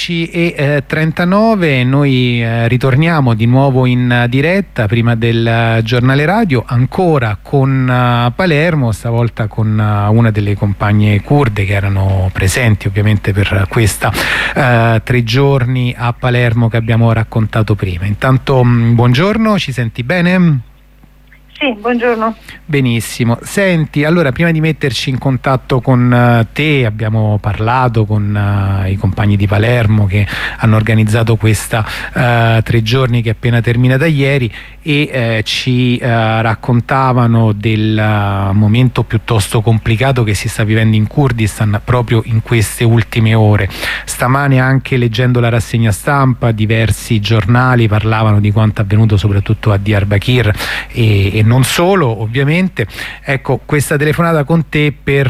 11:39, noi ritorniamo di nuovo in diretta prima del giornale radio, ancora con Palermo, stavolta con una delle compagne curde che erano presenti ovviamente per questa 3 giorni a Palermo che abbiamo raccontato prima. Intanto buongiorno, ci senti bene? Sì, buongiorno. Benissimo. Senti, allora prima di metterci in contatto con te abbiamo parlato con i compagni di Palermo che hanno organizzato questa 3 giorni che è appena terminata ieri e ci raccontavano del momento piuttosto complicato che si sta vivendo in Kurdistan proprio in queste ultime ore. Stamane, anche leggendo la rassegna stampa, diversi giornali parlavano di quanto avvenuto soprattutto a Diyarbakir e non solo, ovviamente. Ecco, questa telefonata con te per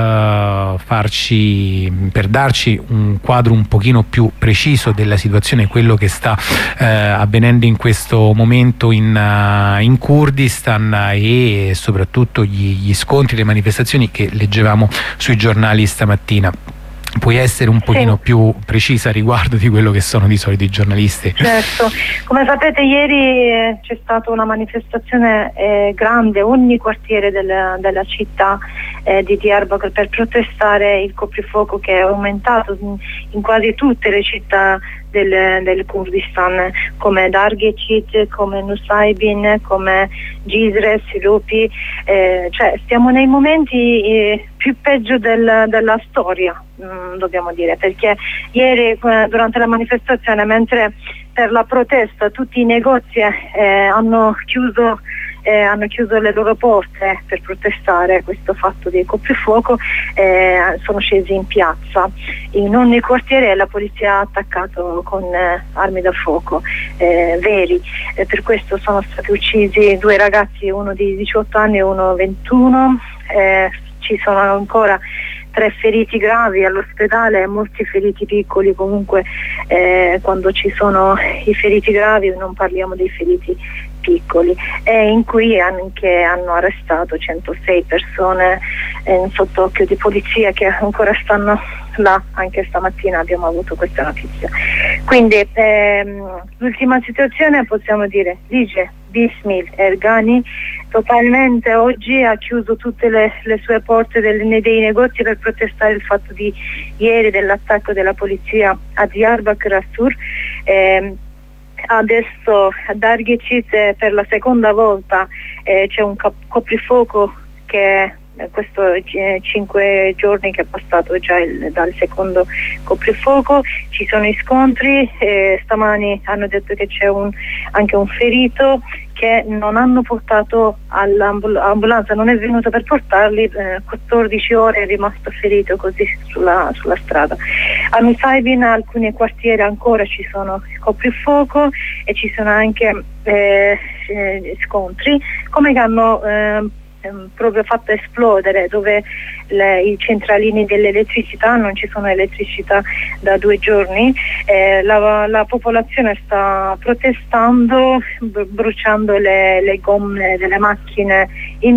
darci un quadro un pochino più preciso della situazione, quello che sta avvenendo in questo momento in Kurdistan e soprattutto gli scontri, le manifestazioni che leggevamo sui giornali stamattina. Puoi essere un pochino più precisa riguardo di quello che sono di solito i giornalisti? Certo, come sapete ieri c'è stata una manifestazione grande, ogni quartiere della città di Diyarbakir per protestare il coprifuoco che è aumentato in quasi tutte le città del Kurdistan, come Darghecit, come Nusaybin, come Cizre, Silopi, cioè stiamo nei momenti più peggio della storia, dobbiamo dire, perché ieri durante la manifestazione, mentre per la protesta tutti i negozi hanno chiuso le loro porte per protestare questo fatto di coprifuoco, sono scesi in piazza. In ogni quartiere la polizia ha attaccato con armi da fuoco veri, per questo sono stati uccisi 2 ragazzi, uno di 18 anni e uno 21, ci sono ancora 3 feriti gravi all'ospedale e molti feriti piccoli. Comunque quando ci sono i feriti gravi non parliamo dei feriti piccoli, e in cui anche hanno arrestato 106 persone sotto occhio di polizia che ancora stanno là. Anche stamattina abbiamo avuto questa notizia. Quindi l'ultima situazione, possiamo dire, dice Bismil Ergani totalmente oggi ha chiuso tutte le sue porte dei negozi per protestare il fatto di ieri dell'attacco della polizia a Diyarbakir Assur. Adesso a Darghecit per la seconda volta c'è un coprifuoco che questo 5 giorni che è passato già dal secondo coprifuoco, ci sono i scontri, stamani hanno detto che c'è anche un ferito che non hanno portato all'ambulanza, non è venuto per portarli, 14 ore è rimasto ferito così sulla strada. A Nusaybin, alcuni quartieri ancora ci sono coprifuoco e ci sono anche scontri, come che hanno proprio fatto esplodere, dove i centralini dell'elettricità non ci sono elettricità da 2 giorni, la popolazione sta protestando, bruciando le gomme delle macchine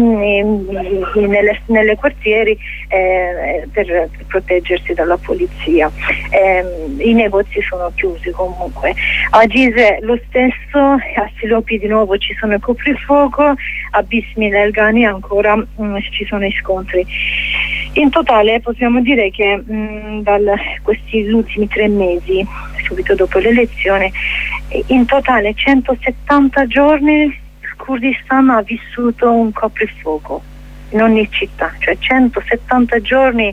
nelle quartieri per proteggersi dalla polizia. I negozi sono chiusi comunque. A Cizre lo stesso, a Silopi di nuovo ci sono il coprifuoco, a Bismil Ergani ancora ci sono i scontri. In totale possiamo dire che questi ultimi 3 mesi, subito dopo l'elezione, in totale 170 giorni il Kurdistan ha vissuto un coprifuoco in ogni città, cioè 170 giorni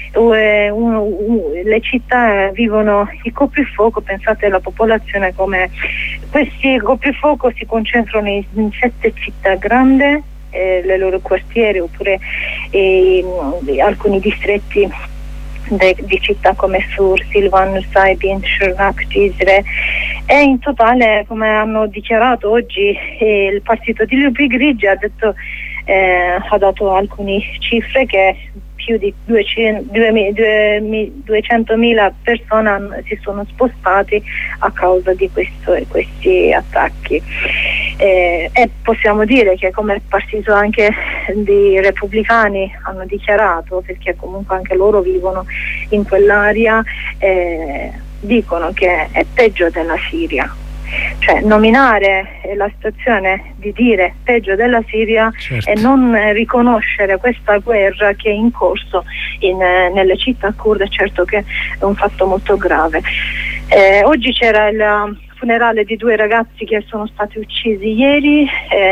le città vivono il coprifuoco. Pensate alla popolazione, come questi coprifuoco si concentrano in 7 città grandi, le loro quartieri, oppure alcuni distretti di città come Sur, Silvan, Nusaybin, Shirnak, Cizre, e in totale, come hanno dichiarato oggi il partito di Lupi Grigi ha dato alcune cifre che più di 200.000 persone si sono spostati a causa di questi attacchi. E possiamo dire che come il partito anche dei repubblicani hanno dichiarato, perché comunque anche loro vivono in quell'area, dicono che è peggio della Siria. Cioè nominare la situazione di dire peggio della Siria, certo, e non riconoscere questa guerra che è in corso nelle città kurde, certo che è un fatto molto grave. Oggi c'era il funerale di 2 ragazzi che sono stati uccisi ieri,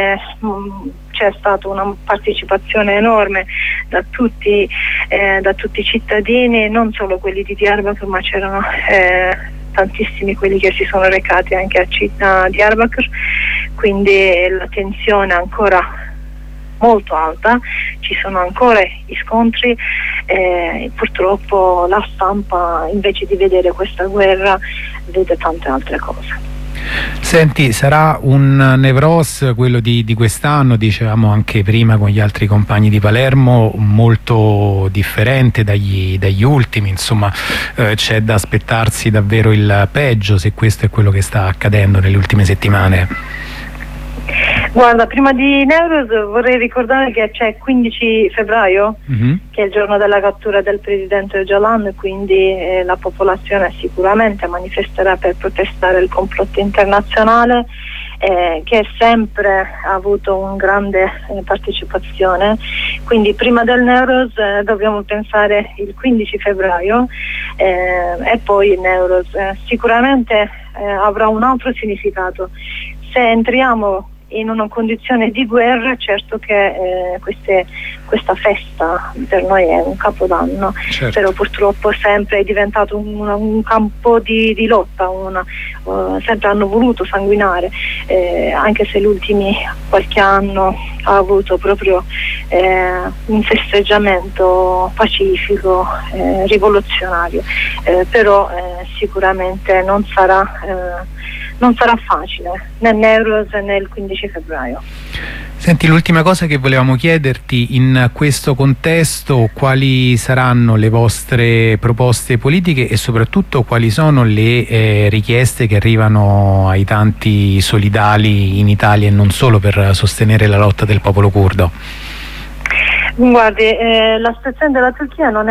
c'è stata una partecipazione enorme da tutti i cittadini, non solo quelli di Diyarbakir, ma c'erano tantissimi quelli che si sono recati anche a città Diyarbakir, quindi la tensione è ancora molto alta, ci sono ancora i scontri, purtroppo la stampa invece di vedere questa guerra vede tante altre cose. Senti, sarà un Newroz quello di quest'anno, dicevamo anche prima con gli altri compagni di Palermo, molto differente dagli ultimi, insomma c'è da aspettarsi davvero il peggio, se questo è quello che sta accadendo nelle ultime settimane. Guarda, prima di Newroz vorrei ricordare che c'è 15 febbraio, che è il giorno della cattura del presidente Öcalan, quindi la popolazione sicuramente manifesterà per protestare il complotto internazionale, che sempre ha avuto una grande partecipazione, quindi prima del Newroz dobbiamo pensare il 15 febbraio e poi il Newroz sicuramente avrà un altro significato. Se entriamo in una condizione di guerra, certo che questa festa per noi è un capodanno, certo, però purtroppo sempre è diventato un campo di lotta, sempre hanno voluto sanguinare, anche se gli ultimi qualche anno ha avuto proprio un festeggiamento pacifico, rivoluzionario, però sicuramente non sarà facile né Newroz né il 15 febbraio. Senti, l'ultima cosa che volevamo chiederti, in questo contesto quali saranno le vostre proposte politiche e soprattutto quali sono le richieste che arrivano ai tanti solidali in Italia e non solo per sostenere la lotta del popolo curdo? Guardi, la situazione della Turchia non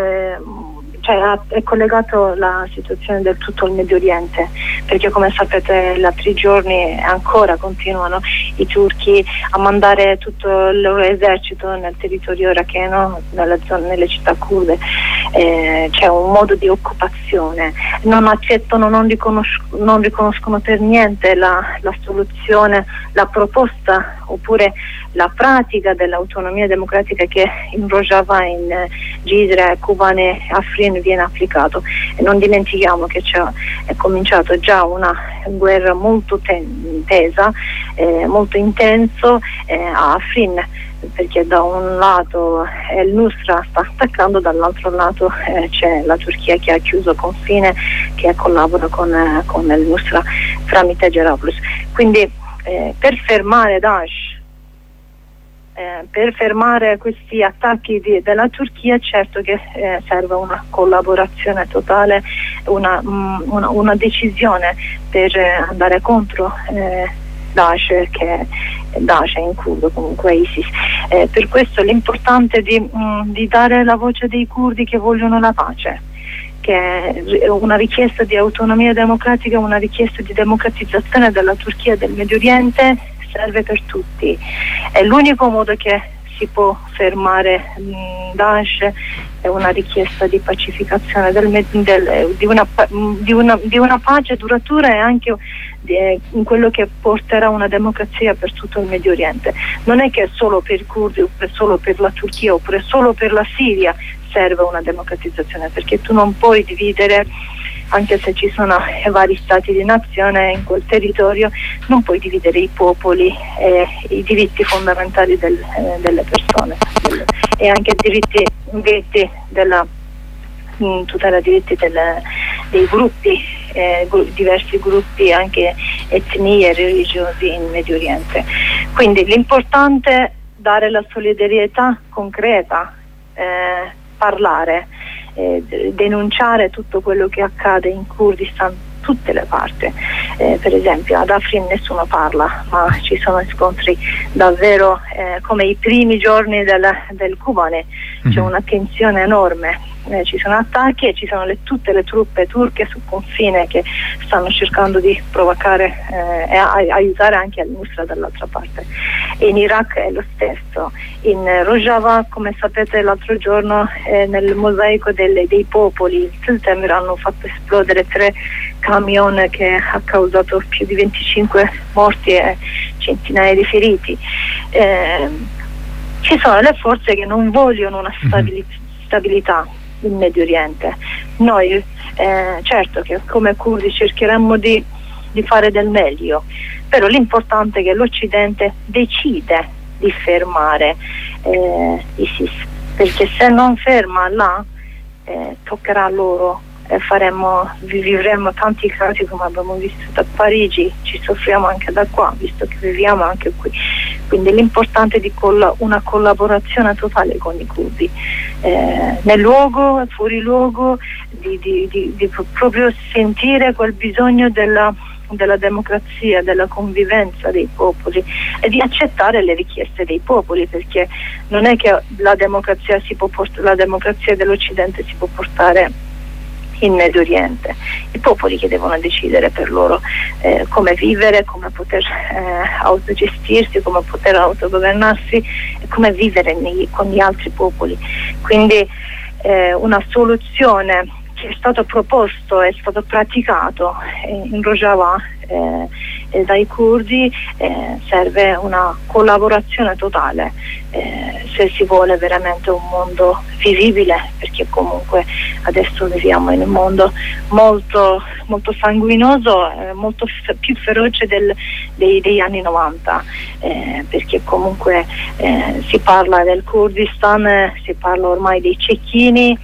è collegato alla situazione del tutto al Medio Oriente, perché come sapete gli altri giorni ancora continuano i turchi a mandare tutto il loro esercito nel territorio iracheno, nelle città kurde. C'è un modo di occupazione, non accettano, non riconoscono per niente la soluzione, la proposta oppure la pratica dell'autonomia democratica che in Rojava, in Gizre, Kobane, Afrin viene applicato. E non dimentichiamo che è cominciato già una guerra molto tesa, molto intenso a Afrin, perché da un lato il Nusra sta attaccando, dall'altro lato c'è la Turchia che ha chiuso confine, che collabora con il Nusra tramite Gerablus. Quindi per fermare Daesh, per fermare questi attacchi della Turchia, certo che serve una collaborazione totale, una decisione per andare contro Daesh, che Daesh è in curdo, comunque ISIS. Per questo l'importante di dare la voce dei curdi che vogliono la pace, che è una richiesta di autonomia democratica, una richiesta di democratizzazione della Turchia e del Medio Oriente, serve per tutti. È l'unico modo che si può fermare Daesh, è una richiesta di pacificazione di una pace duratura e anche in quello che porterà una democrazia per tutto il Medio Oriente. Non è che solo per i curdi oppure solo per la Turchia oppure solo per la Siria serve una democratizzazione, perché tu non puoi dividere, anche se ci sono vari stati di nazione in quel territorio, non puoi dividere i popoli e i diritti fondamentali delle persone e anche diritti della tutela diritti dei gruppi, diversi gruppi, anche etnie e religiosi in Medio Oriente. Quindi l'importante è dare la solidarietà concreta, parlare, denunciare tutto quello che accade in Kurdistan, tutte le parti. Per esempio ad Afrin nessuno parla, ma ci sono scontri davvero come i primi giorni del Kobane, c'è una tensione enorme. attacchi e ci sono tutte le truppe turche sul confine che stanno cercando di provocare e aiutare anche al-Nusra dall'altra parte. In Iraq è lo stesso. In Rojava, come sapete, l'altro giorno nel mosaico dei popoli il September hanno fatto esplodere 3 camion che ha causato più di 25 morti e centinaia di feriti. Ci sono le forze che non vogliono una stabilità in Medio Oriente. Noi certo che come curdi cercheremmo di fare del meglio, però l'importante è che l'Occidente decide di fermare ISIS, perché se non ferma là toccherà a loro e vivremo tanti casi come abbiamo visto da Parigi, ci soffriamo anche da qua, visto che viviamo anche qui. Quindi l'importante è di una collaborazione totale con i curdi, nel luogo, fuori luogo, di proprio sentire quel bisogno della democrazia, della convivenza dei popoli e di accettare le richieste dei popoli, perché non è che la democrazia dell'Occidente si può portare in Medio Oriente, i popoli che devono decidere per loro come vivere, come poter autogestirsi, come poter autogovernarsi e come vivere con gli altri popoli. Quindi una soluzione che è stato proposto, è stato praticato in Rojava dai curdi, serve una collaborazione totale se si vuole veramente un mondo vivibile, perché comunque adesso viviamo in un mondo molto, molto sanguinoso, molto più feroce degli anni 90, perché comunque si parla del Kurdistan, si parla ormai dei cecchini,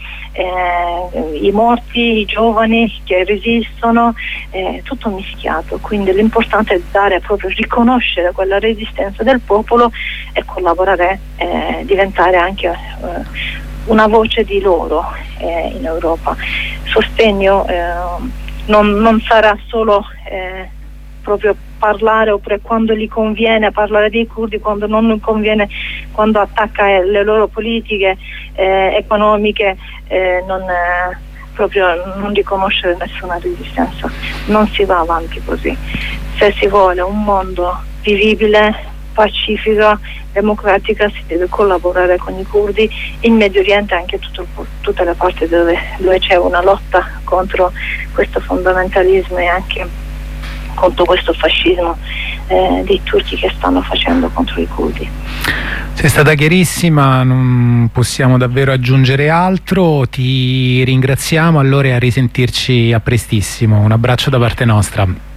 i morti, i giovani che resistono, tutto mischiato. Quindi l'importante è riconoscere quella resistenza del popolo e collaborare, diventare anche una voce di loro in Europa. Sostegno non sarà solo proprio parlare, oppure quando gli conviene parlare dei curdi, quando non conviene, quando attacca le loro politiche economiche, non riconoscere nessuna resistenza. Non si va avanti così. Se si vuole un mondo vivibile, pacifico, democratica, si deve collaborare con i curdi in Medio Oriente, anche tutte le parti dove c'è una lotta contro questo fondamentalismo e anche contro questo fascismo dei turchi che stanno facendo contro i curdi. Sei stata chiarissima, non possiamo davvero aggiungere altro, ti ringraziamo allora e a risentirci a prestissimo. Un abbraccio da parte nostra.